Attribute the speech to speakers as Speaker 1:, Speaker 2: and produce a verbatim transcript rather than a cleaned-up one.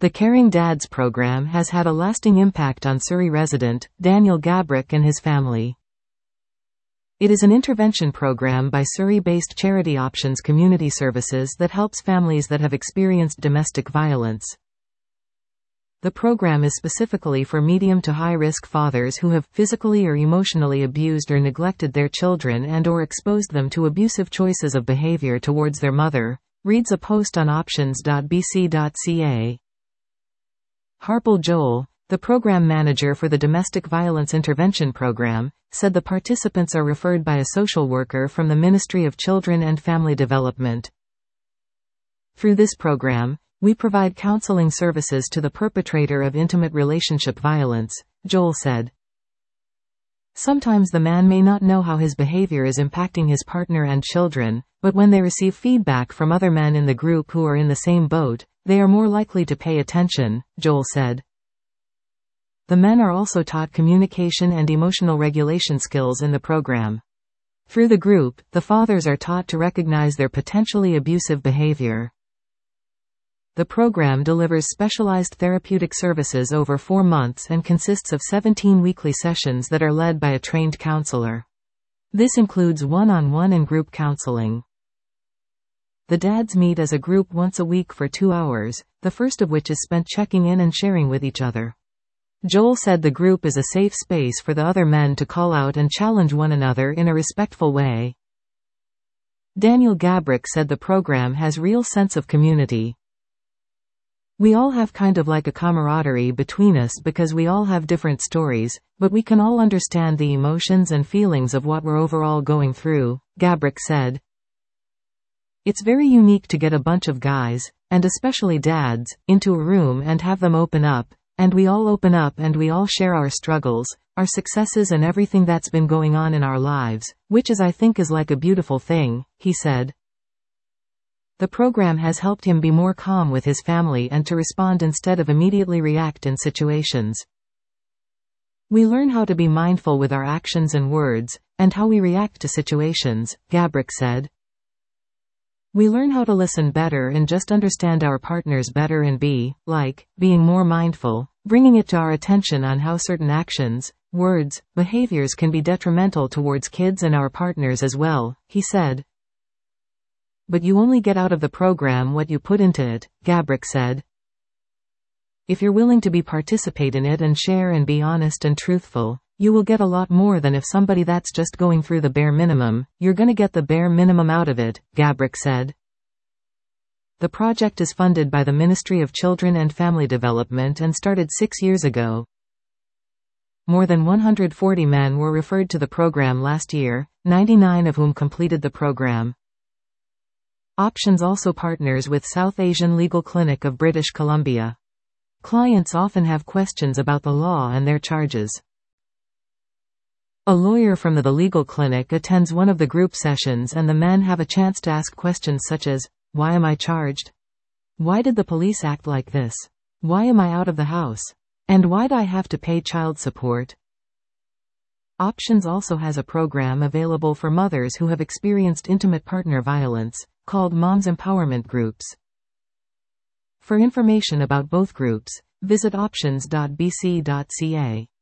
Speaker 1: The Caring Dads program has had a lasting impact on Surrey resident, Daniel Gabrick, and his family. It is an intervention program by Surrey-based Charity Options Community Services that helps families that have experienced domestic violence. The program is specifically for medium to high-risk fathers who have physically or emotionally abused or neglected their children and or exposed them to abusive choices of behavior towards their mother, reads a post on options dot b c dot c a. Harpal Joel, the program manager for the Domestic Violence Intervention Program, said the participants are referred by a social worker from the Ministry of Children and Family Development. Through this program, we provide counseling services to the perpetrator of intimate relationship violence, Joel said. Sometimes the man may not know how his behavior is impacting his partner and children, but when they receive feedback from other men in the group who are in the same boat, they are more likely to pay attention, Joel said. The men are also taught communication and emotional regulation skills in the program. Through the group, the fathers are taught to recognize their potentially abusive behavior. The program delivers specialized therapeutic services over four months and consists of seventeen weekly sessions that are led by a trained counselor. This includes one-on-one and group counseling. The dads meet as a group once a week for two hours, the first of which is spent checking in and sharing with each other. Joel said the group is a safe space for the other men to call out and challenge one another in a respectful way. Daniel Gabrick said the program has real sense of community. We all have kind of like a camaraderie between us because we all have different stories, but we can all understand the emotions and feelings of what we're overall going through, Gabrick said. It's very unique to get a bunch of guys, and especially dads, into a room and have them open up, and we all open up and we all share our struggles, our successes and everything that's been going on in our lives, which is I think is like a beautiful thing, he said. The program has helped him be more calm with his family and to respond instead of immediately react in situations. We learn how to be mindful with our actions and words, and how we react to situations, Gabrick said. We learn how to listen better and just understand our partners better and be, like, being more mindful, bringing it to our attention on how certain actions, words, behaviors can be detrimental towards kids and our partners as well, he said. But you only get out of the program what you put into it, Gabrick said. If you're willing to be participate in it and share and be honest and truthful, you will get a lot more than if somebody that's just going through the bare minimum, you're gonna get the bare minimum out of it, Gabrick said. The project is funded by the Ministry of Children and Family Development and started six years ago. More than one hundred forty men were referred to the program last year, ninety-nine of whom completed the program. Options also partners with South Asian Legal Clinic of British Columbia. Clients often have questions about the law and their charges. A lawyer from the legal clinic attends one of the group sessions and the men have a chance to ask questions such as, why am I charged? Why did the police act like this? Why am I out of the house? And why'd I have to pay child support? Options also has a program available for mothers who have experienced intimate partner violence, called Moms Empowerment Groups. For information about both groups, visit options dot b c dot c a.